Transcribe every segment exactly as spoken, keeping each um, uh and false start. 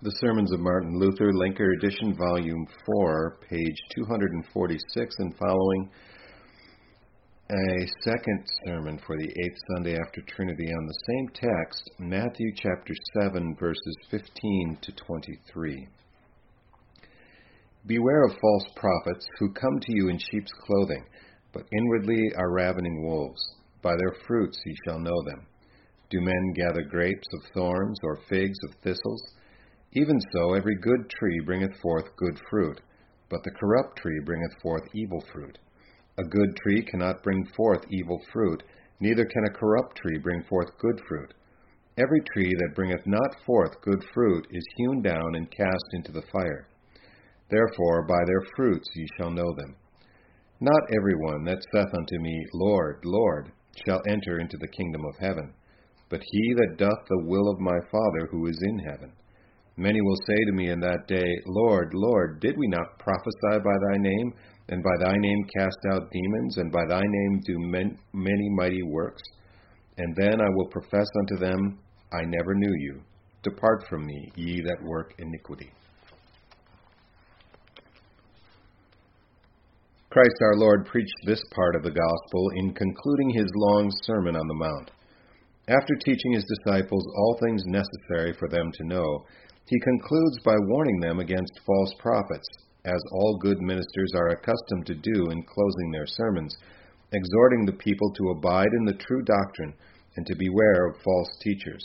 The Sermons of Martin Luther, Linker Edition, Volume four, page two forty-six and following. A second sermon for the eighth Sunday after Trinity on the same text, Matthew chapter seven, verses fifteen to twenty-three. Beware of false prophets who come to you in sheep's clothing, but inwardly are ravening wolves. By their fruits ye shall know them. Do men gather grapes of thorns or figs of thistles? Even so, every good tree bringeth forth good fruit, but the corrupt tree bringeth forth evil fruit. A good tree cannot bring forth evil fruit, neither can a corrupt tree bring forth good fruit. Every tree that bringeth not forth good fruit is hewn down and cast into the fire. Therefore by their fruits ye shall know them. Not every one that saith unto me, Lord, Lord, shall enter into the kingdom of heaven, but he that doth the will of my Father who is in heaven. Many will say to me in that day, Lord, Lord, did we not prophesy by thy name, and by thy name cast out demons, and by thy name do men, many mighty works? And then I will profess unto them, I never knew you. Depart from me, ye that work iniquity. Christ our Lord preached this part of the gospel in concluding his long Sermon on the Mount. After teaching his disciples all things necessary for them to know, he concludes by warning them against false prophets, as all good ministers are accustomed to do in closing their sermons, exhorting the people to abide in the true doctrine and to beware of false teachers.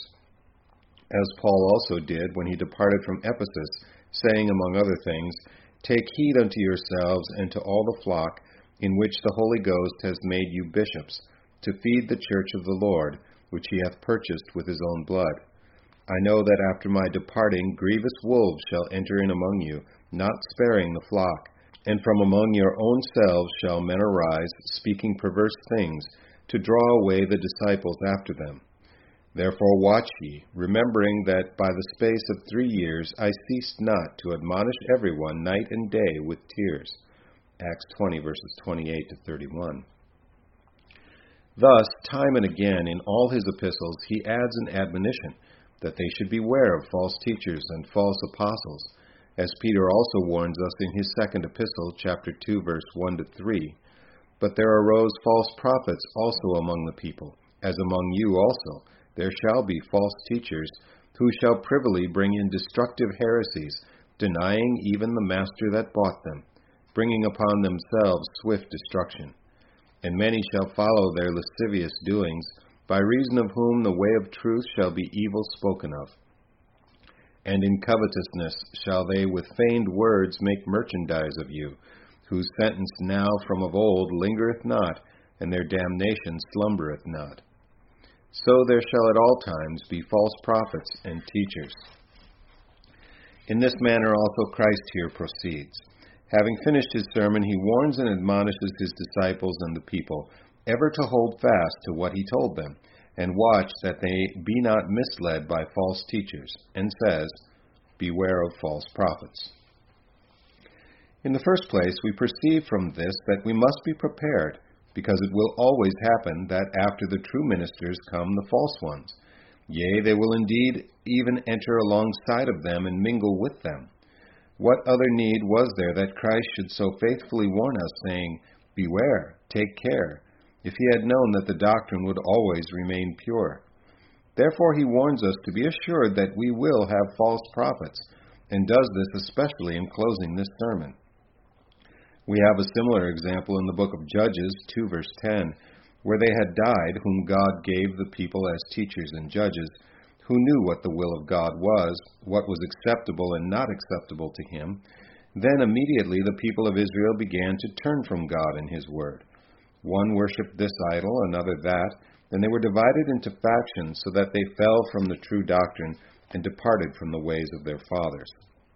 As Paul also did when he departed from Ephesus, saying among other things, Take heed unto yourselves and to all the flock, in which the Holy Ghost has made you bishops, to feed the church of the Lord, which he hath purchased with his own blood. I know that after my departing grievous wolves shall enter in among you, not sparing the flock. And from among your own selves shall men arise, speaking perverse things, to draw away the disciples after them. Therefore watch ye, remembering that by the space of three years I ceased not to admonish everyone night and day with tears. Acts twenty, verses twenty-eight to thirty-one. Thus, time and again in all his epistles he adds an admonition, that they should beware of false teachers and false apostles, as Peter also warns us in his second epistle, chapter two, verse one to three. But there arose false prophets also among the people, as among you also there shall be false teachers, who shall privily bring in destructive heresies, denying even the master that bought them, bringing upon themselves swift destruction. And many shall follow their lascivious doings, by reason of whom the way of truth shall be evil spoken of. And in covetousness shall they with feigned words make merchandise of you, whose sentence now from of old lingereth not, and their damnation slumbereth not. So there shall at all times be false prophets and teachers. In this manner also Christ here proceeds. Having finished his sermon, he warns and admonishes his disciples and the people ever to hold fast to what he told them, and watch that they be not misled by false teachers, and says, Beware of false prophets. In the first place, we perceive from this that we must be prepared, because it will always happen that after the true ministers come the false ones. Yea, they will indeed even enter alongside of them and mingle with them. What other need was there that Christ should so faithfully warn us, saying, Beware, take care, if he had known that the doctrine would always remain pure? Therefore he warns us to be assured that we will have false prophets, and does this especially in closing this sermon. We have a similar example in the book of Judges, two verse ten, where they had died whom God gave the people as teachers and judges, who knew what the will of God was, what was acceptable and not acceptable to him. Then immediately the people of Israel began to turn from God and his word. One worshipped this idol, another that, and they were divided into factions, so that they fell from the true doctrine and departed from the ways of their fathers.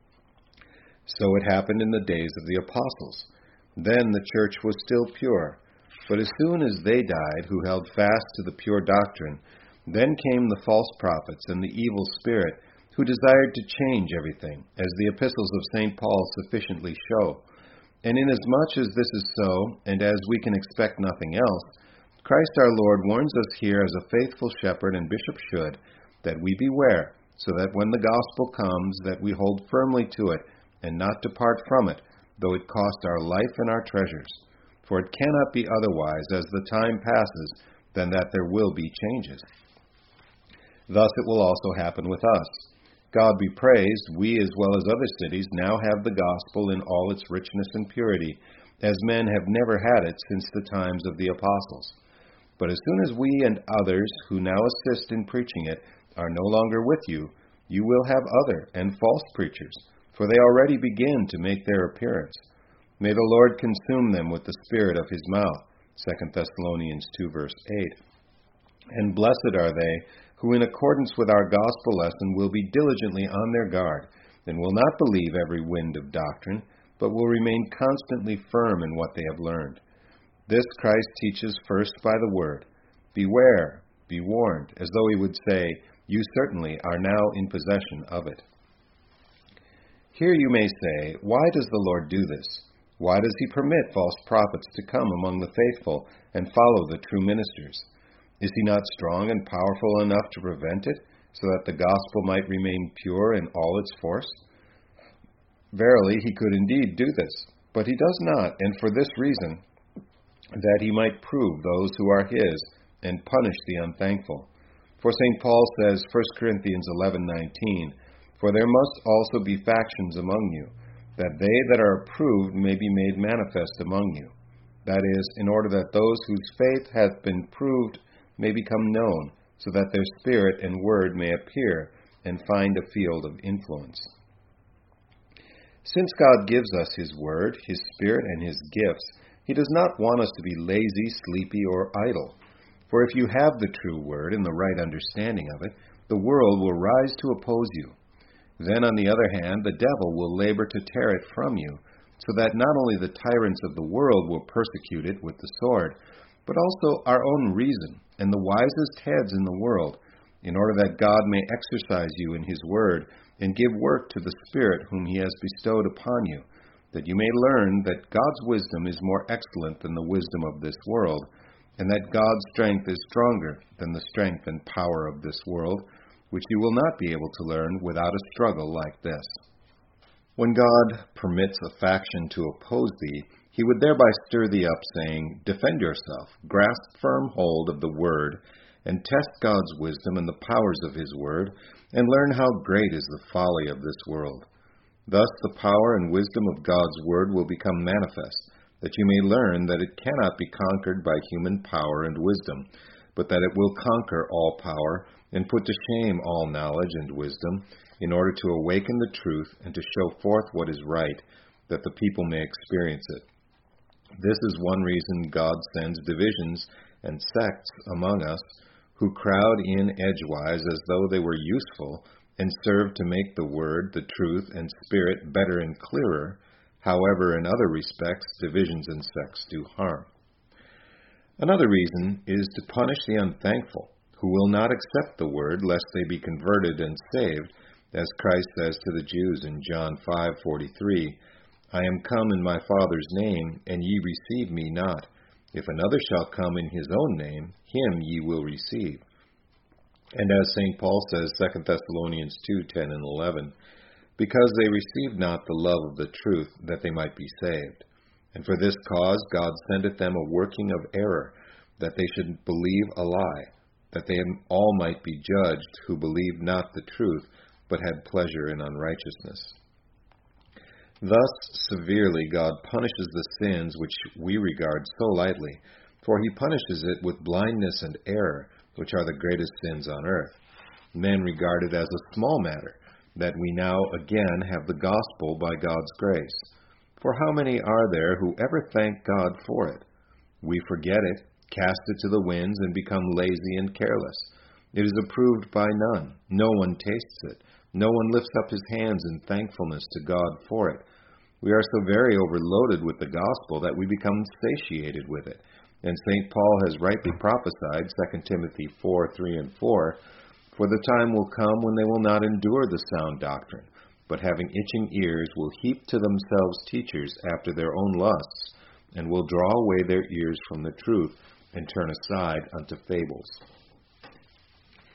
So it happened in the days of the apostles. Then the church was still pure, but as soon as they died who held fast to the pure doctrine, then came the false prophets and the evil spirit, who desired to change everything, as the epistles of Saint Paul sufficiently show. And inasmuch as this is so, and as we can expect nothing else, Christ our Lord warns us here as a faithful shepherd and bishop should, that we beware, so that when the gospel comes, that we hold firmly to it, and not depart from it, though it cost our life and our treasures. For it cannot be otherwise, as the time passes, than that there will be changes. Thus it will also happen with us. God be praised, we as well as other cities now have the gospel in all its richness and purity, as men have never had it since the times of the apostles. But as soon as we and others who now assist in preaching it are no longer with you, you will have other and false preachers, for they already begin to make their appearance. May the Lord consume them with the spirit of his mouth. Second Thessalonians two, verse eight. And blessed are they who in accordance with our gospel lesson will be diligently on their guard, and will not believe every wind of doctrine, but will remain constantly firm in what they have learned. This Christ teaches first by the word. Beware, be warned, as though he would say, you certainly are now in possession of it. Here you may say, why does the Lord do this? Why does he permit false prophets to come among the faithful and follow the true ministers? Is he not strong and powerful enough to prevent it, so that the gospel might remain pure in all its force? Verily, he could indeed do this, but he does not, and for this reason, that he might prove those who are his, and punish the unthankful. For Saint Paul says, First Corinthians eleven nineteen, For there must also be factions among you, that they that are approved may be made manifest among you. That is, in order that those whose faith hath been proved may become known, so that their spirit and word may appear, and find a field of influence. Since God gives us his word, his spirit, and his gifts, he does not want us to be lazy, sleepy, or idle. For if you have the true word and the right understanding of it, the world will rise to oppose you. Then, on the other hand, the devil will labor to tear it from you, so that not only the tyrants of the world will persecute it with the sword, but also our own reason and the wisest heads in the world, in order that God may exercise you in his word and give work to the Spirit whom he has bestowed upon you, that you may learn that God's wisdom is more excellent than the wisdom of this world, and that God's strength is stronger than the strength and power of this world, which you will not be able to learn without a struggle like this. When God permits a faction to oppose thee, he would thereby stir thee up, saying, Defend yourself, grasp firm hold of the word, and test God's wisdom and the powers of his word, and learn how great is the folly of this world. Thus the power and wisdom of God's word will become manifest, that you may learn that it cannot be conquered by human power and wisdom, but that it will conquer all power and put to shame all knowledge and wisdom, in order to awaken the truth and to show forth what is right, that the people may experience it. This is one reason God sends divisions and sects among us, who crowd in edgewise as though they were useful, and serve to make the word, the truth, and spirit better and clearer. However, in other respects, divisions and sects do harm. Another reason is to punish the unthankful, who will not accept the word, lest they be converted and saved, as Christ says to the Jews in John five forty-three, I am come in my Father's name, and ye receive me not. If another shall come in his own name, him ye will receive. And as Saint Paul says, Second Thessalonians two ten and eleven, because they received not the love of the truth, that they might be saved. And for this cause God sendeth them a working of error, that they should believe a lie, that they all might be judged who believed not the truth, but had pleasure in unrighteousness. Thus severely God punishes the sins which we regard so lightly, for he punishes it with blindness and error, which are the greatest sins on earth. Men regard it as a small matter, that we now again have the gospel by God's grace. For how many are there who ever thank God for it? We forget it, cast it to the winds, and become lazy and careless. It is approved by none. No one tastes it. No one lifts up his hands in thankfulness to God for it. We are so very overloaded with the gospel that we become satiated with it. And Saint Paul has rightly prophesied, Second Timothy four three and four, For the time will come when they will not endure the sound doctrine, but having itching ears will heap to themselves teachers after their own lusts, and will draw away their ears from the truth, and turn aside unto fables.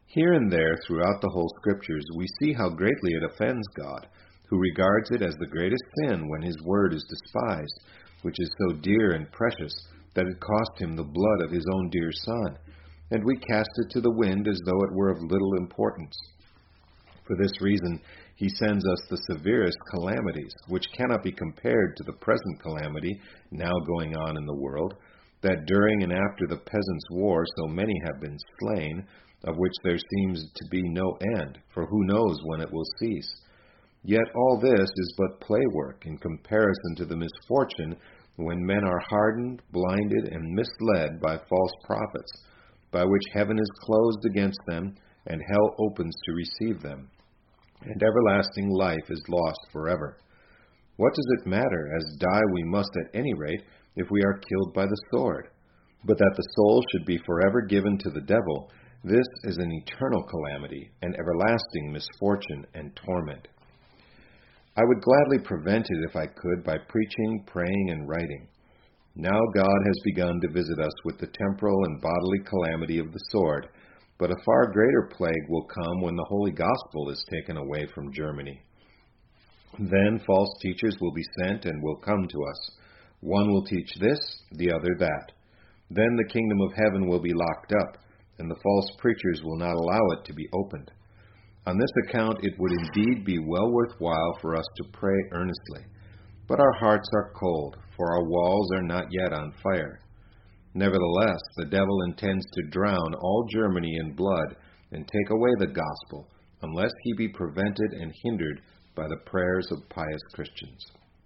Here and there throughout the whole Scriptures we see how greatly it offends God, who regards it as the greatest sin when his word is despised, which is so dear and precious that it cost him the blood of his own dear Son, and we cast it to the wind as though it were of little importance. For this reason he sends us the severest calamities, which cannot be compared to the present calamity now going on in the world, that during and after the Peasants' War so many have been slain, of which there seems to be no end, for who knows when it will cease. Yet all this is but play work in comparison to the misfortune when men are hardened, blinded, and misled by false prophets, by which heaven is closed against them, and hell opens to receive them, and everlasting life is lost forever. What does it matter, as die we must at any rate, if we are killed by the sword? But that the soul should be forever given to the devil, this is an eternal calamity, an everlasting misfortune and torment. I would gladly prevent it if I could by preaching, praying, and writing. Now God has begun to visit us with the temporal and bodily calamity of the sword, but a far greater plague will come when the Holy Gospel is taken away from Germany. Then false teachers will be sent and will come to us. One will teach this, the other that. Then the kingdom of heaven will be locked up, and the false preachers will not allow it to be opened. On this account it would indeed be well worthwhile for us to pray earnestly. But our hearts are cold, for our walls are not yet on fire. Nevertheless, the devil intends to drown all Germany in blood and take away the gospel, unless he be prevented and hindered by the prayers of pious Christians.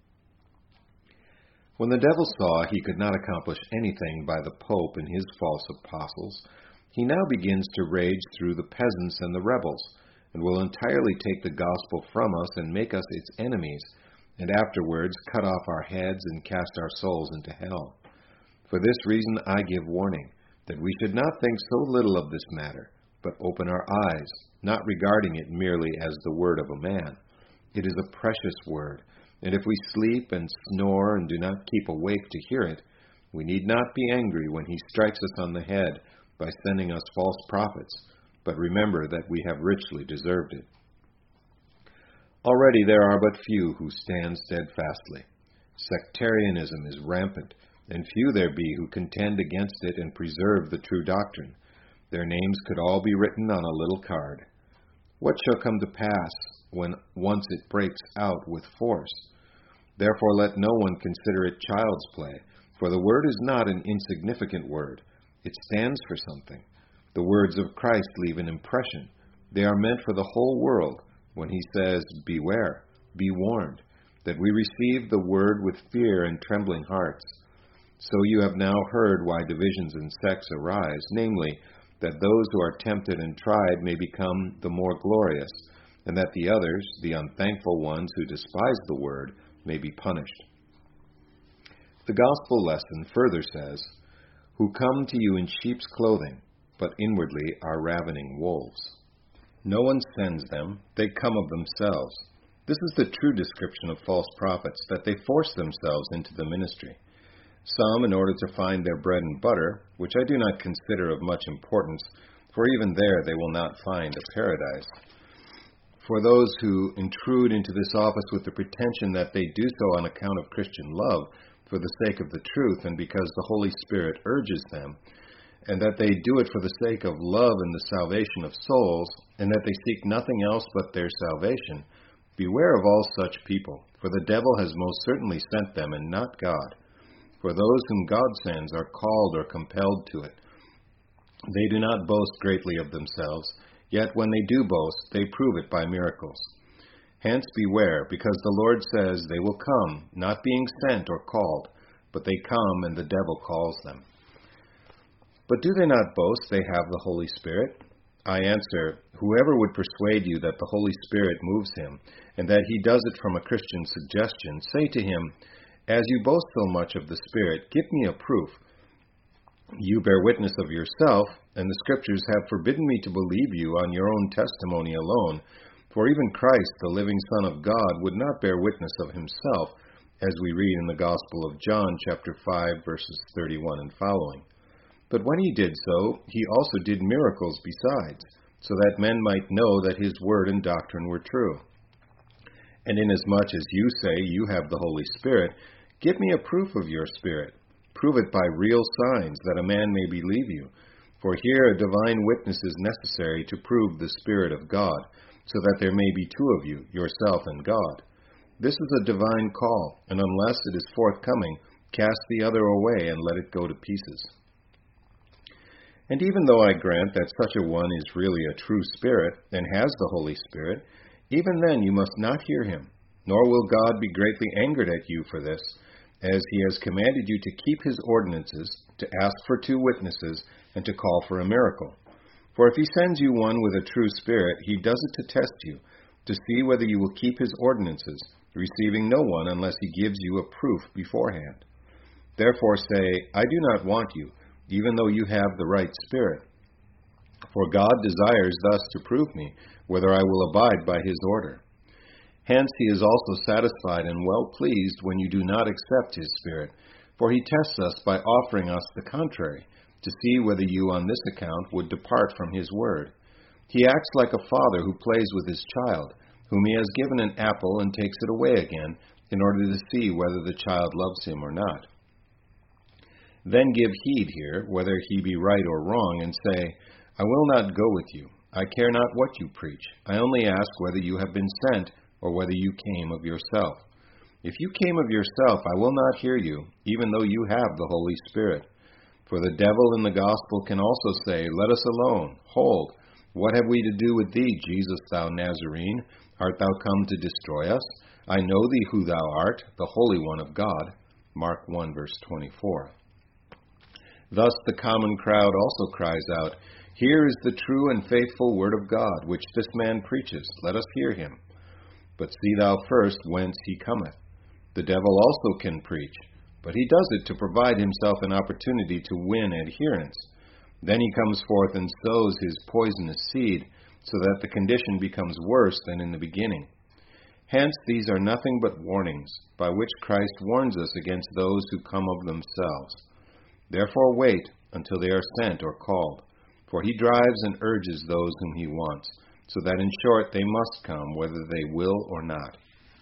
When the devil saw he could not accomplish anything by the Pope and his false apostles, he now begins to rage through the peasants and the rebels, and will entirely take the gospel from us and make us its enemies, and afterwards cut off our heads and cast our souls into hell. For this reason I give warning, that we should not think so little of this matter, but open our eyes, not regarding it merely as the word of a man. It is a precious word, and if we sleep and snore and do not keep awake to hear it, we need not be angry when he strikes us on the head by sending us false prophets, but remember that we have richly deserved it. Already there are but few who stand steadfastly. Sectarianism is rampant, and few there be who contend against it and preserve the true doctrine. Their names could all be written on a little card. What shall come to pass when once it breaks out with force? Therefore let no one consider it child's play, for the word is not an insignificant word. It stands for something. The words of Christ leave an impression. They are meant for the whole world when he says, "Beware, be warned," that we receive the word with fear and trembling hearts. So you have now heard why divisions and sects arise, namely, that those who are tempted and tried may become the more glorious, and that the others, the unthankful ones who despise the word, may be punished. The gospel lesson further says, "Who come to you in sheep's clothing, but inwardly are ravening wolves." No one sends them, they come of themselves. This is the true description of false prophets, that they force themselves into the ministry. Some, in order to find their bread and butter, which I do not consider of much importance, for even there they will not find a paradise. For those who intrude into this office with the pretension that they do so on account of Christian love, for the sake of the truth, and because the Holy Spirit urges them, and that they do it for the sake of love and the salvation of souls, and that they seek nothing else but their salvation, beware of all such people, for the devil has most certainly sent them, and not God. For those whom God sends are called or compelled to it. They do not boast greatly of themselves, yet when they do boast, they prove it by miracles. Hence beware, because the Lord says they will come, not being sent or called, but they come and the devil calls them. But do they not boast they have the Holy Spirit? I answer, whoever would persuade you that the Holy Spirit moves him, and that he does it from a Christian suggestion, say to him, as you boast so much of the Spirit, give me a proof. You bear witness of yourself, and the Scriptures have forbidden me to believe you on your own testimony alone, for even Christ, the living Son of God, would not bear witness of himself, as we read in the Gospel of John, chapter five, verses thirty-one and following. But when he did so, he also did miracles besides, so that men might know that his word and doctrine were true. And inasmuch as you say you have the Holy Spirit, give me a proof of your Spirit. Prove it by real signs, that a man may believe you. For here a divine witness is necessary to prove the Spirit of God, so that there may be two of you, yourself and God. This is a divine call, and unless it is forthcoming, cast the other away and let it go to pieces. And even though I grant that such a one is really a true spirit, and has the Holy Spirit, even then you must not hear him, nor will God be greatly angered at you for this, as he has commanded you to keep his ordinances, to ask for two witnesses, and to call for a miracle. For if he sends you one with a true spirit, he does it to test you, to see whether you will keep his ordinances, receiving no one unless he gives you a proof beforehand. Therefore say, I do not want you, even though you have the right spirit. For God desires thus to prove me, whether I will abide by his order. Hence he is also satisfied and well pleased when you do not accept his Spirit, for he tests us by offering us the contrary, to see whether you on this account would depart from his word. He acts like a father who plays with his child, whom he has given an apple and takes it away again, in order to see whether the child loves him or not. Then give heed here, whether he be right or wrong, and say, I will not go with you. I care not what you preach. I only ask whether you have been sent, or whether you came of yourself. If you came of yourself, I will not hear you, even though you have the Holy Spirit. For the devil in the gospel can also say, Let us alone. Hold, what have we to do with thee, Jesus, thou Nazarene? Art thou come to destroy us? I know thee who thou art, the Holy One of God. Mark one, verse twenty-four. Thus the common crowd also cries out, Here is the true and faithful word of God, which this man preaches. Let us hear him. But see thou first whence he cometh. The devil also can preach, but he does it to provide himself an opportunity to win adherents. Then he comes forth and sows his poisonous seed, so that the condition becomes worse than in the beginning. Hence these are nothing but warnings, by which Christ warns us against those who come of themselves. Therefore wait until they are sent or called, for he drives and urges those whom he wants, so that in short they must come, whether they will or not.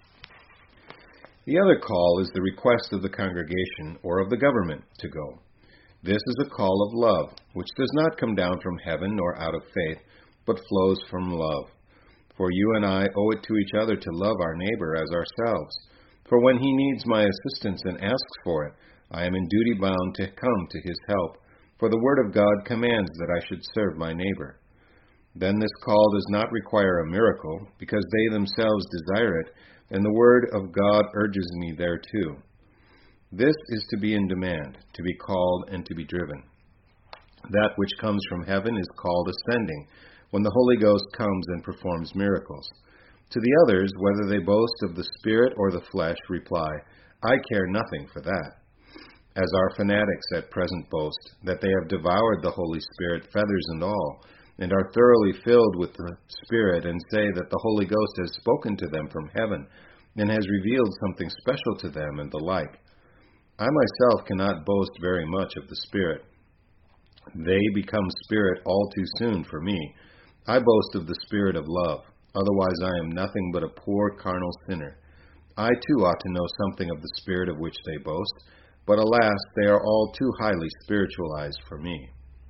The other call is the request of the congregation or of the government to go. This is a call of love, which does not come down from heaven nor out of faith, but flows from love. For you and I owe it to each other to love our neighbor as ourselves. For when he needs my assistance and asks for it, I am in duty bound to come to his help, for the word of God commands that I should serve my neighbor. Then this call does not require a miracle, because they themselves desire it, and the word of God urges me thereto. This is to be in demand, to be called and to be driven. That which comes from heaven is called ascending, when the Holy Ghost comes and performs miracles. To the others, whether they boast of the Spirit or the flesh, reply, I care nothing for that. As our fanatics at present boast, that they have devoured the Holy Spirit, feathers and all, and are thoroughly filled with the Spirit, and say that the Holy Ghost has spoken to them from heaven, and has revealed something special to them, and the like. I myself cannot boast very much of the Spirit. They become Spirit all too soon for me. I boast of the Spirit of love. Otherwise I am nothing but a poor carnal sinner. I too ought to know something of the Spirit of which they boast, but alas, they are all too highly spiritualized for me.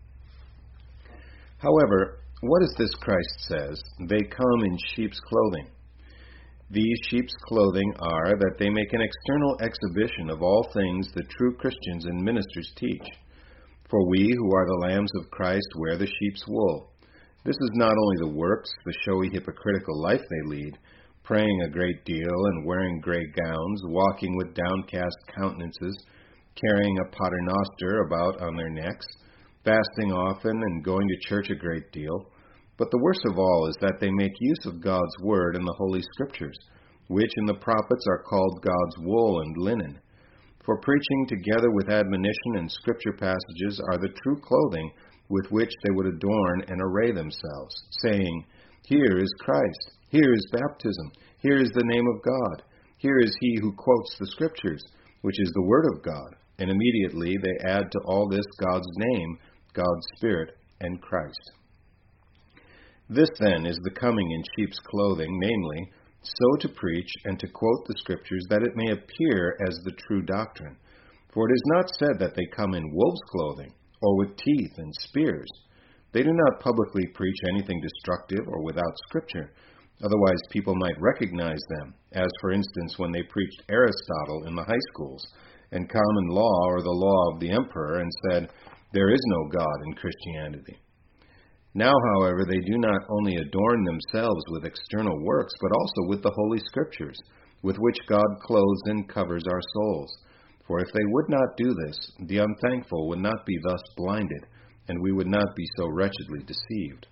However, what is this Christ says? They come in sheep's clothing. These sheep's clothing are that they make an external exhibition of all things that true Christians and ministers teach. For we, who are the lambs of Christ, wear the sheep's wool. This is not only the works, the showy hypocritical life they lead, praying a great deal and wearing gray gowns, walking with downcast countenances, carrying a paternoster about on their necks, fasting often and going to church a great deal. But the worst of all is that they make use of God's word and the Holy Scriptures, which in the prophets are called God's wool and linen. For preaching together with admonition and Scripture passages are the true clothing with which they would adorn and array themselves, saying, Here is Christ, here is baptism, here is the name of God, here is he who quotes the Scriptures, which is the word of God. And immediately they add to all this God's name, God's Spirit, and Christ. This then is the coming in sheep's clothing, namely, so to preach and to quote the Scriptures that it may appear as the true doctrine. For it is not said that they come in wolves' clothing, or with teeth and spears. They do not publicly preach anything destructive or without Scripture. Otherwise people might recognize them, as for instance when they preached Aristotle in the high schools, and common law or the law of the emperor, and said, "There is no God in Christianity." Now, however, they do not only adorn themselves with external works, but also with the Holy Scriptures, with which God clothes and covers our souls. For if they would not do this, the unthankful would not be thus blinded, and we would not be so wretchedly deceived.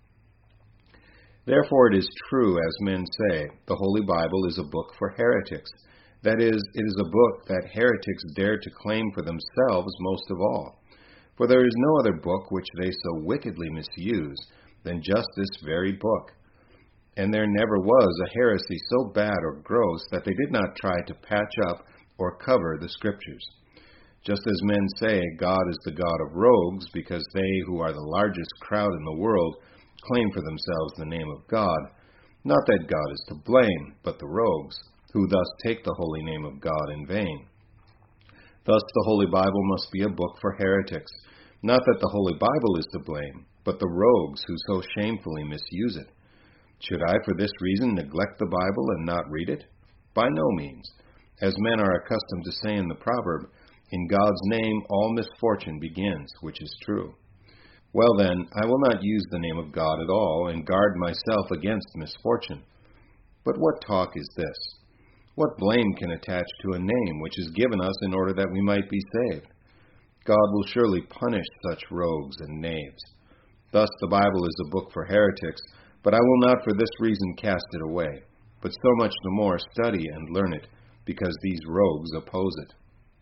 Therefore it is true, as men say, the Holy Bible is a book for heretics. That is, it is a book that heretics dare to claim for themselves most of all. For there is no other book which they so wickedly misuse than just this very book. And there never was a heresy so bad or gross that they did not try to patch up or cover the Scriptures. Just as men say God is the God of rogues, because they who are the largest crowd in the world claim for themselves the name of God, not that God is to blame, but the rogues, who thus take the holy name of God in vain. Thus the Holy Bible must be a book for heretics, not that the Holy Bible is to blame, but the rogues who so shamefully misuse it. Should I for this reason neglect the Bible and not read it? By no means. As men are accustomed to say in the proverb, "In God's name all misfortune begins," which is true. Well then, I will not use the name of God at all, and guard myself against misfortune. But what talk is this? What blame can attach to a name which is given us in order that we might be saved? God will surely punish such rogues and knaves. Thus the Bible is a book for heretics, but I will not for this reason cast it away, but so much the more study and learn it, because these rogues oppose it.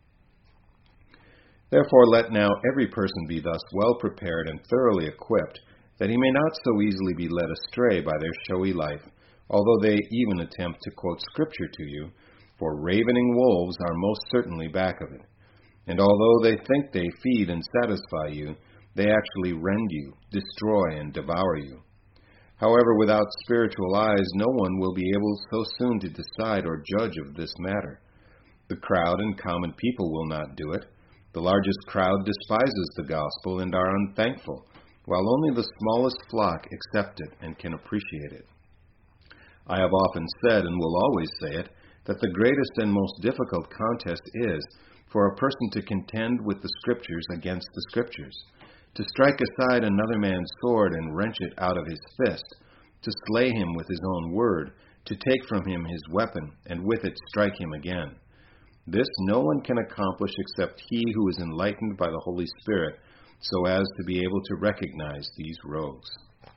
Therefore let now every person be thus well prepared and thoroughly equipped, that he may not so easily be led astray by their showy life, although they even attempt to quote Scripture to you, for ravening wolves are most certainly back of it. And although they think they feed and satisfy you, they actually rend you, destroy, and devour you. However, without spiritual eyes, no one will be able so soon to decide or judge of this matter. The crowd and common people will not do it. The largest crowd despises the gospel and are unthankful, while only the smallest flock accept it and can appreciate it. I have often said, and will always say it, that the greatest and most difficult contest is for a person to contend with the Scriptures against the Scriptures, to strike aside another man's sword and wrench it out of his fist, to slay him with his own word, to take from him his weapon, and with it strike him again. This no one can accomplish except he who is enlightened by the Holy Spirit, so as to be able to recognize these rogues.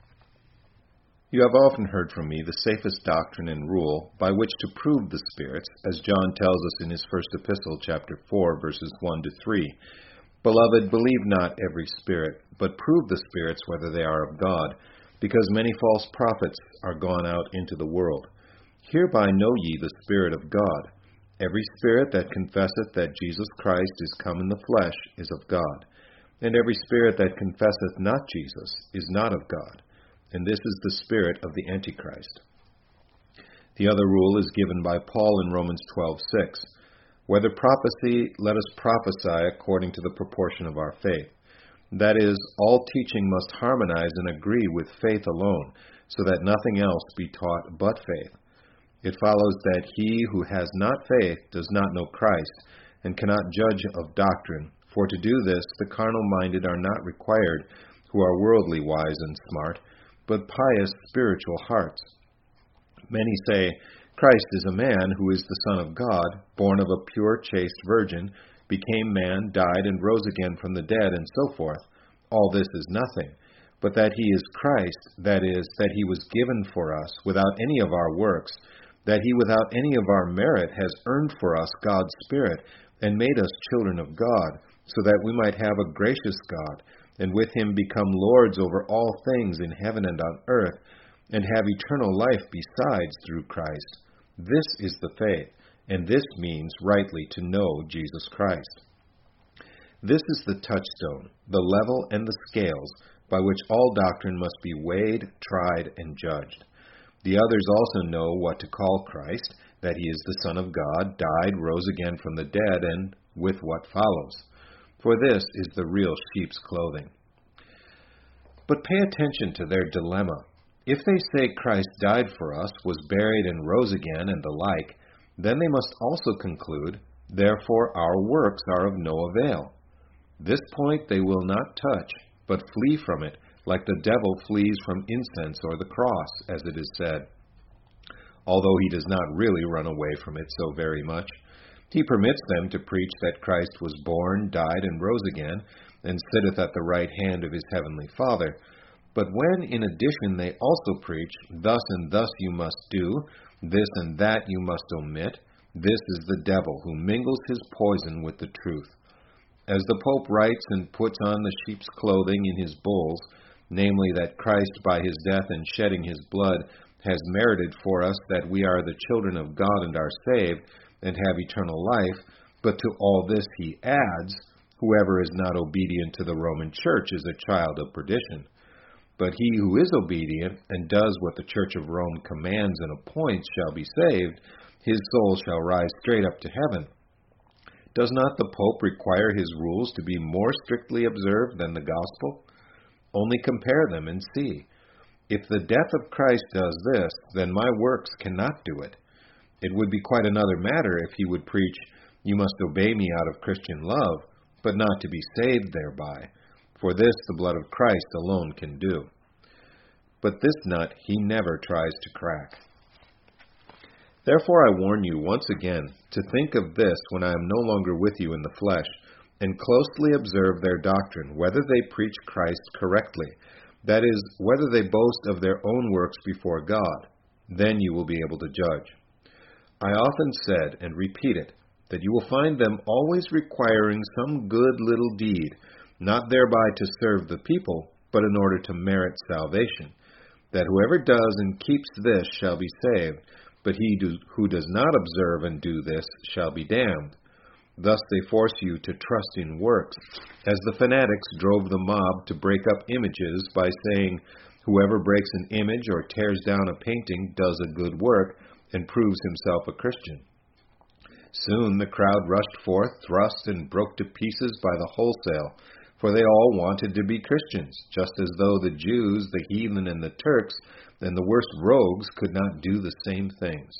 You have often heard from me the safest doctrine and rule by which to prove the spirits, as John tells us in his first epistle, chapter four, verses one to three. Beloved, believe not every spirit, but prove the spirits whether they are of God, because many false prophets are gone out into the world. Hereby know ye the Spirit of God. Every spirit that confesseth that Jesus Christ is come in the flesh is of God, and every spirit that confesseth not Jesus is not of God. And this is the spirit of the Antichrist. The other rule is given by Paul in Romans twelve six. Whether prophecy, let us prophesy according to the proportion of our faith. That is, all teaching must harmonize and agree with faith alone, so that nothing else be taught but faith. It follows that he who has not faith does not know Christ, and cannot judge of doctrine. For to do this the carnal-minded are not required, who are worldly wise and smart, but pious spiritual hearts. Many say, Christ is a man who is the Son of God, born of a pure, chaste virgin, became man, died, and rose again from the dead, and so forth. All this is nothing, but that he is Christ, that is, that he was given for us without any of our works, that he without any of our merit has earned for us God's Spirit, and made us children of God, so that we might have a gracious God, and with him become lords over all things in heaven and on earth, and have eternal life besides through Christ. This is the faith, and this means rightly to know Jesus Christ. This is the touchstone, the level and the scales, by which all doctrine must be weighed, tried, and judged. The others also know what to call Christ, that he is the Son of God, died, rose again from the dead, and with what follows. For this is the real sheep's clothing. But pay attention to their dilemma. If they say Christ died for us, was buried, and rose again, and the like, then they must also conclude, therefore our works are of no avail. This point they will not touch, but flee from it, like the devil flees from incense or the cross, as it is said. Although he does not really run away from it so very much, he permits them to preach that Christ was born, died, and rose again, and sitteth at the right hand of his heavenly Father. But when, in addition, they also preach, thus and thus you must do, this and that you must omit, this is the devil, who mingles his poison with the truth. As the Pope writes and puts on the sheep's clothing in his bulls, namely that Christ by his death and shedding his blood has merited for us that we are the children of God and are saved, and have eternal life, but to all this he adds, whoever is not obedient to the Roman Church is a child of perdition. But he who is obedient and does what the Church of Rome commands and appoints shall be saved, his soul shall rise straight up to heaven. Does not the Pope require his rules to be more strictly observed than the gospel? Only compare them and see. If the death of Christ does this, then my works cannot do it. It would be quite another matter if he would preach, you must obey me out of Christian love, but not to be saved thereby. For this the blood of Christ alone can do. But this nut he never tries to crack. Therefore I warn you once again to think of this when I am no longer with you in the flesh, and closely observe their doctrine, whether they preach Christ correctly, that is, whether they boast of their own works before God. Then you will be able to judge. I often said, and repeat it, that you will find them always requiring some good little deed, not thereby to serve the people, but in order to merit salvation, that whoever does and keeps this shall be saved, but he do, who does not observe and do this shall be damned. Thus they force you to trust in works, as the fanatics drove the mob to break up images by saying, whoever breaks an image or tears down a painting does a good work and proves himself a Christian. Soon the crowd rushed forth, thrust and broke to pieces by the wholesale, for they all wanted to be Christians, just as though the Jews, the heathen, and the Turks, and the worst rogues could not do the same things.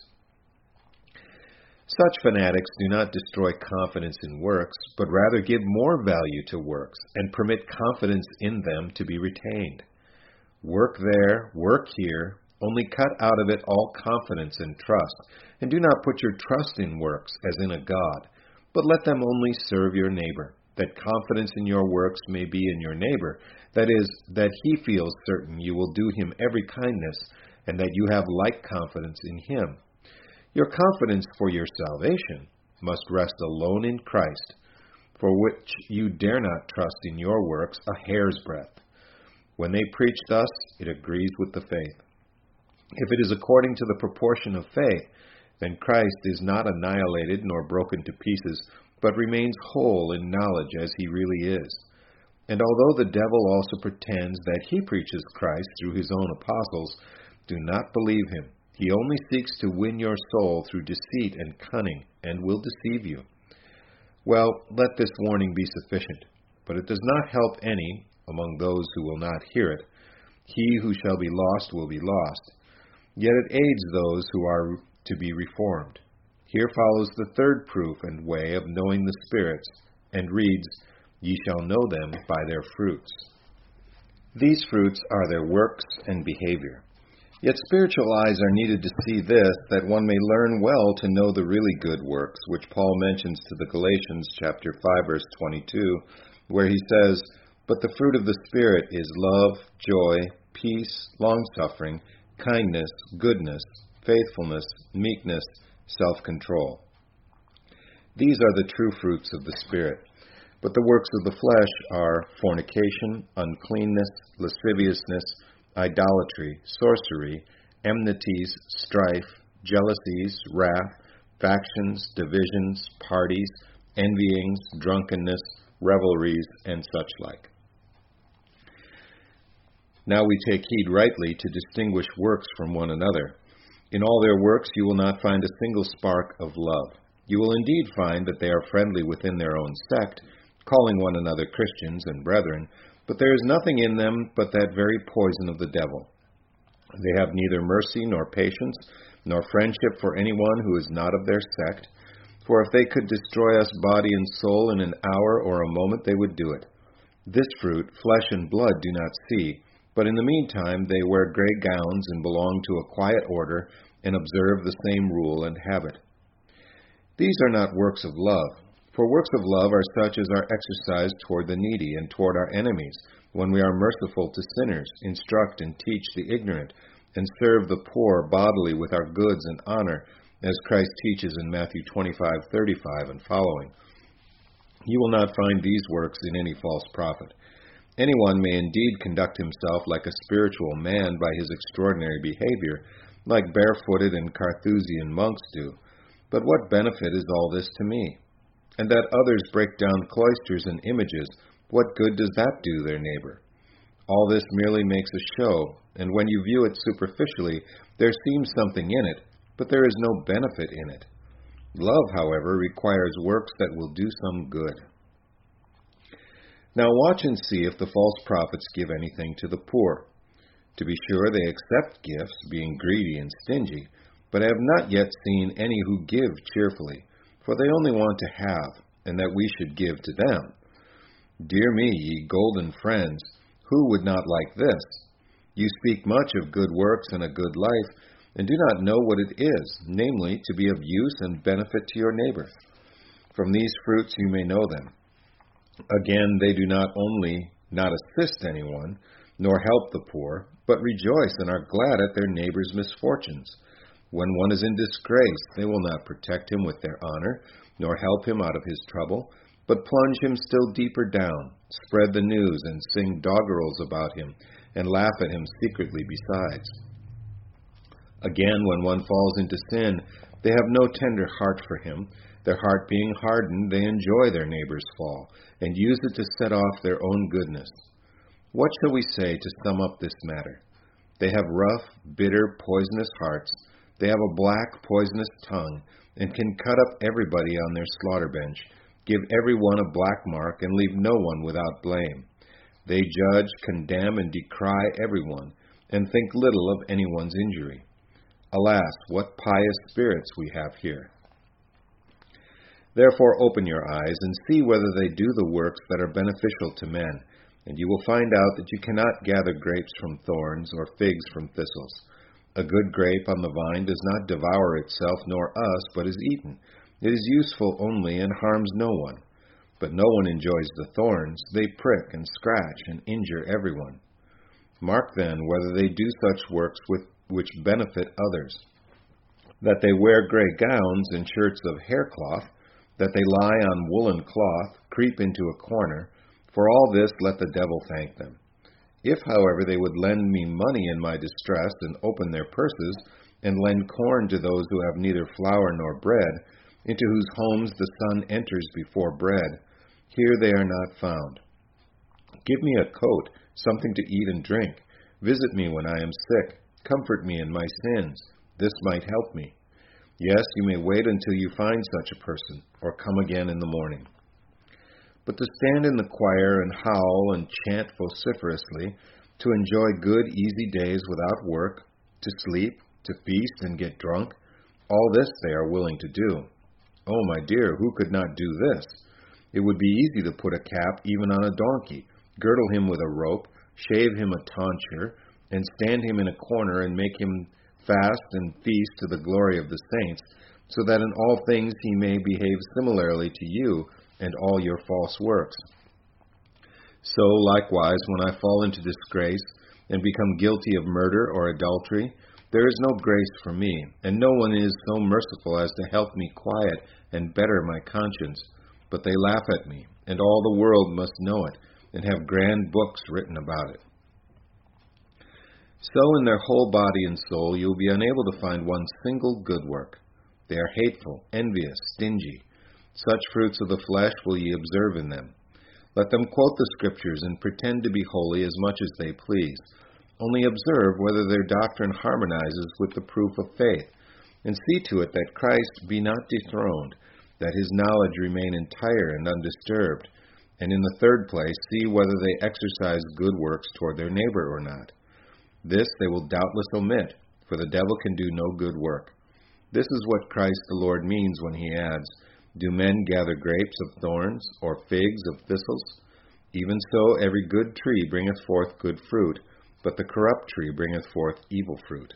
Such fanatics do not destroy confidence in works, but rather give more value to works, and permit confidence in them to be retained. Work there, work here, only cut out of it all confidence and trust, and do not put your trust in works as in a god, but let them only serve your neighbor, that confidence in your works may be in your neighbor, that is, that he feels certain you will do him every kindness, and that you have like confidence in him. Your confidence for your salvation must rest alone in Christ, for which you dare not trust in your works a hair's breadth. When they preach thus, it agrees with the faith. If it is according to the proportion of faith, then Christ is not annihilated nor broken to pieces, but remains whole in knowledge as he really is. And although the devil also pretends that he preaches Christ through his own apostles, do not believe him. He only seeks to win your soul through deceit and cunning, and will deceive you. Well, let this warning be sufficient, but it does not help any among those who will not hear it. He who shall be lost will be lost. Yet it aids those who are to be reformed. Here follows the third proof and way of knowing the spirits, and reads, Ye shall know them by their fruits. These fruits are their works and behavior. Yet spiritual eyes are needed to see this, that one may learn well to know the really good works, which Paul mentions to the Galatians chapter five, verse twenty-two, where he says, But the fruit of the Spirit is love, joy, peace, long-suffering, kindness, goodness, faithfulness, meekness, self-control. These are the true fruits of the Spirit. But the works of the flesh are fornication, uncleanness, lasciviousness, idolatry, sorcery, enmities, strife, jealousies, wrath, factions, divisions, parties, envyings, drunkenness, revelries, and such like. Now we take heed rightly to distinguish works from one another. In all their works you will not find a single spark of love. You will indeed find that they are friendly within their own sect, calling one another Christians and brethren, but there is nothing in them but that very poison of the devil. They have neither mercy nor patience, nor friendship for anyone who is not of their sect, for if they could destroy us body and soul in an hour or a moment, they would do it. This fruit flesh and blood do not see, but in the meantime they wear gray gowns and belong to a quiet order and observe the same rule and habit. These are not works of love, for works of love are such as are exercised toward the needy and toward our enemies, when we are merciful to sinners, instruct and teach the ignorant, and serve the poor bodily with our goods and honor, as Christ teaches in Matthew twenty-five thirty-five and following. You will not find these works in any false prophet. Anyone may indeed conduct himself like a spiritual man by his extraordinary behavior, like barefooted and Carthusian monks do. But what benefit is all this to me? And that others break down cloisters and images, what good does that do their neighbor? All this merely makes a show, and when you view it superficially, there seems something in it, but there is no benefit in it. Love, however, requires works that will do some good. Now watch and see if the false prophets give anything to the poor. To be sure, they accept gifts, being greedy and stingy, but I have not yet seen any who give cheerfully, for they only want to have, and that we should give to them. Dear me, ye golden friends, who would not like this? You speak much of good works and a good life, and do not know what it is, namely, to be of use and benefit to your neighbor. From these fruits you may know them. Again, they do not only not assist anyone, nor help the poor, but rejoice and are glad at their neighbor's misfortunes. When one is in disgrace, they will not protect him with their honor, nor help him out of his trouble, but plunge him still deeper down, spread the news, and sing doggerels about him, and laugh at him secretly besides. Again, when one falls into sin, they have no tender heart for him. Their heart being hardened, they enjoy their neighbor's fall, and use it to set off their own goodness. What shall we say to sum up this matter? They have rough, bitter, poisonous hearts. They have a black, poisonous tongue, and can cut up everybody on their slaughter bench, give every one a black mark, and leave no one without blame. They judge, condemn, and decry everyone, and think little of anyone's injury. Alas, what pious spirits we have here! Therefore open your eyes, and see whether they do the works that are beneficial to men, and you will find out that you cannot gather grapes from thorns, or figs from thistles. A good grape on the vine does not devour itself, nor us, but is eaten. It is useful only, and harms no one. But no one enjoys the thorns. They prick and scratch, and injure everyone. Mark then whether they do such works with which benefit others, that they wear gray gowns and shirts of haircloth, that they lie on woolen cloth, creep into a corner. For all this let the devil thank them. If, however, they would lend me money in my distress, and open their purses, and lend corn to those who have neither flour nor bread, into whose homes the sun enters before bread, here they are not found. Give me a coat, something to eat and drink. Visit me when I am sick. Comfort me in my sins. This might help me. Yes, you may wait until you find such a person, or come again in the morning. But to stand in the choir and howl and chant vociferously, to enjoy good, easy days without work, to sleep, to feast and get drunk, all this they are willing to do. Oh, my dear, who could not do this? It would be easy to put a cap even on a donkey, girdle him with a rope, shave him a tonsure, and stand him in a corner and make him fast and feast to the glory of the saints, so that in all things he may behave similarly to you and all your false works. So, likewise, when I fall into disgrace and become guilty of murder or adultery, there is no grace for me, and no one is so merciful as to help me quiet and better my conscience. But they laugh at me, and all the world must know it, and have grand books written about it. So in their whole body and soul you will be unable to find one single good work. They are hateful, envious, stingy. Such fruits of the flesh will ye observe in them. Let them quote the Scriptures and pretend to be holy as much as they please, only observe whether their doctrine harmonizes with the proof of faith, and see to it that Christ be not dethroned, that his knowledge remain entire and undisturbed, and in the third place, see whether they exercise good works toward their neighbor or not. This they will doubtless omit, for the devil can do no good work. This is what Christ the Lord means when he adds, "Do men gather grapes of thorns, or figs of thistles? Even so every good tree bringeth forth good fruit, but the corrupt tree bringeth forth evil fruit."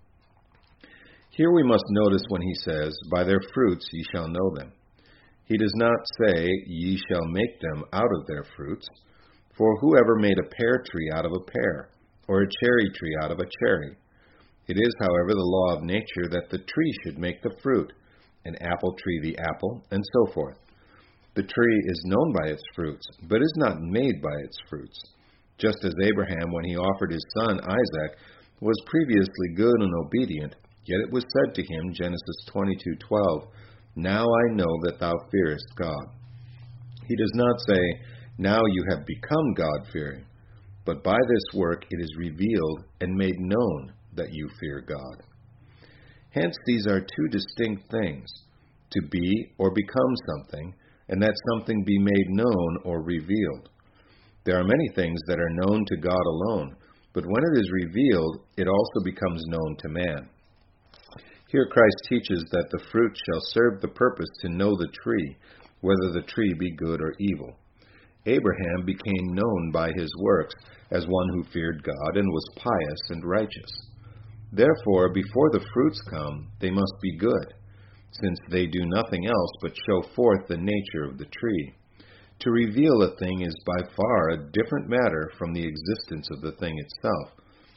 Here we must notice when he says, "By their fruits ye shall know them." He does not say, "Ye shall make them out of their fruits," for whoever made a pear tree out of a pear, or a cherry tree out of a cherry? It is, however, the law of nature that the tree should make the fruit, an apple tree the apple, and so forth. The tree is known by its fruits, but is not made by its fruits. Just as Abraham, when he offered his son Isaac, was previously good and obedient, yet it was said to him, Genesis twenty-two twelve, "Now I know that thou fearest God." He does not say, "Now you have become God-fearing," but by this work it is revealed and made known that you fear God. Hence these are two distinct things, to be or become something, and that something be made known or revealed. There are many things that are known to God alone, but when it is revealed, it also becomes known to man. Here Christ teaches that the fruit shall serve the purpose to know the tree, whether the tree be good or evil. Abraham became known by his works as one who feared God and was pious and righteous. Therefore, before the fruits come, they must be good, since they do nothing else but show forth the nature of the tree. To reveal a thing is by far a different matter from the existence of the thing itself.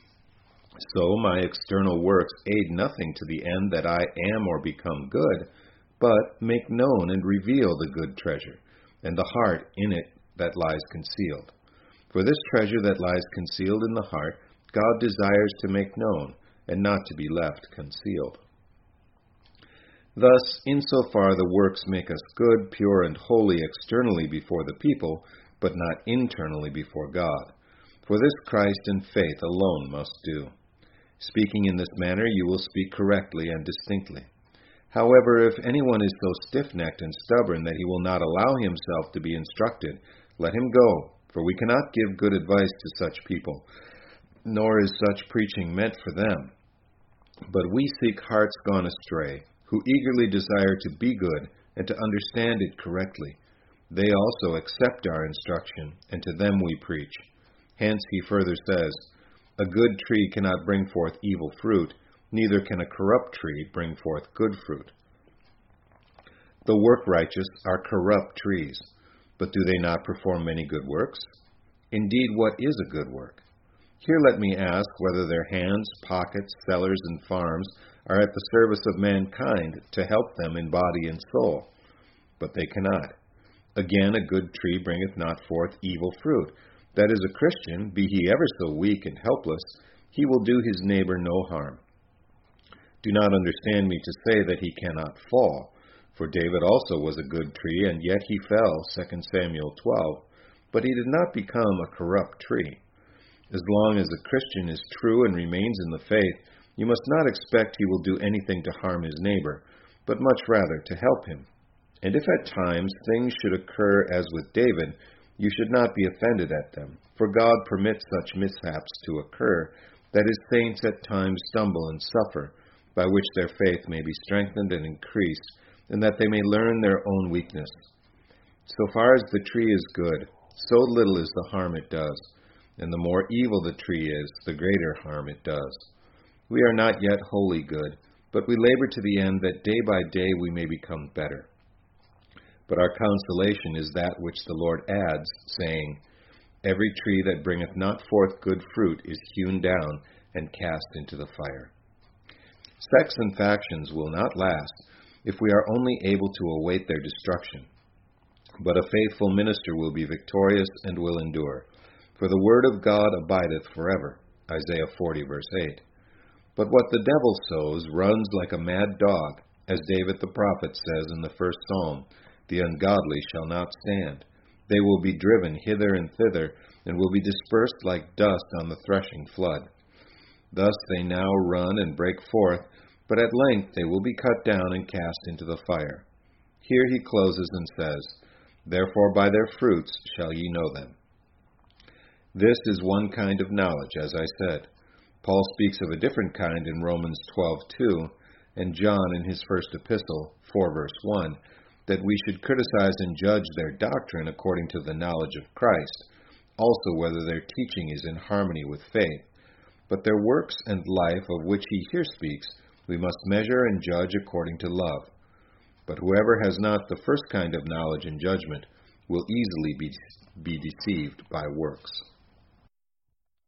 So my external works aid nothing to the end that I am or become good, but make known and reveal the good treasure, and the heart in it that lies concealed. For this treasure that lies concealed in the heart, God desires to make known, and not to be left concealed. Thus, insofar the works make us good, pure, and holy externally before the people, but not internally before God. For this Christ and faith alone must do. Speaking in this manner, you will speak correctly and distinctly. However, if anyone is so stiff-necked and stubborn that he will not allow himself to be instructed, let him go, for we cannot give good advice to such people, nor is such preaching meant for them. But we seek hearts gone astray, who eagerly desire to be good and to understand it correctly. They also accept our instruction, and to them we preach. Hence he further says, "A good tree cannot bring forth evil fruit, neither can a corrupt tree bring forth good fruit." The work-righteous are corrupt trees, but do they not perform many good works? Indeed, what is a good work? Here let me ask whether their hands, pockets, cellars, and farms are at the service of mankind to help them in body and soul. But they cannot. Again, a good tree bringeth not forth evil fruit. That is, a Christian, be he ever so weak and helpless, he will do his neighbor no harm. Do not understand me to say that he cannot fall, for David also was a good tree, and yet he fell, Second Samuel twelve, but he did not become a corrupt tree. As long as a Christian is true and remains in the faith, you must not expect he will do anything to harm his neighbor, but much rather to help him. And if at times things should occur as with David, you should not be offended at them, for God permits such mishaps to occur, that his saints at times stumble and suffer, by which their faith may be strengthened and increased, and that they may learn their own weakness. So far as the tree is good, so little is the harm it does, and the more evil the tree is, the greater harm it does. We are not yet wholly good, but we labor to the end that day by day we may become better. But our consolation is that which the Lord adds, saying, "Every tree that bringeth not forth good fruit is hewn down and cast into the fire." Sects and factions will not last if we are only able to await their destruction. But a faithful minister will be victorious and will endure. For the word of God abideth forever. Isaiah forty, verse eight. But what the devil sows runs like a mad dog, as David the prophet says in the first psalm, "The ungodly shall not stand. They will be driven hither and thither, and will be dispersed like dust on the threshing flood." Thus they now run and break forth, but at length they will be cut down and cast into the fire. Here he closes and says, Therefore by their fruits shall ye know them. This is one kind of knowledge, as I said. Paul speaks of a different kind in Romans twelve two, and John in his first epistle, four verse one, that we should criticize and judge their doctrine according to the knowledge of Christ, also whether their teaching is in harmony with faith. But their works and life, of which he here speaks, we must measure and judge according to love. But whoever has not the first kind of knowledge and judgment will easily be, be deceived by works.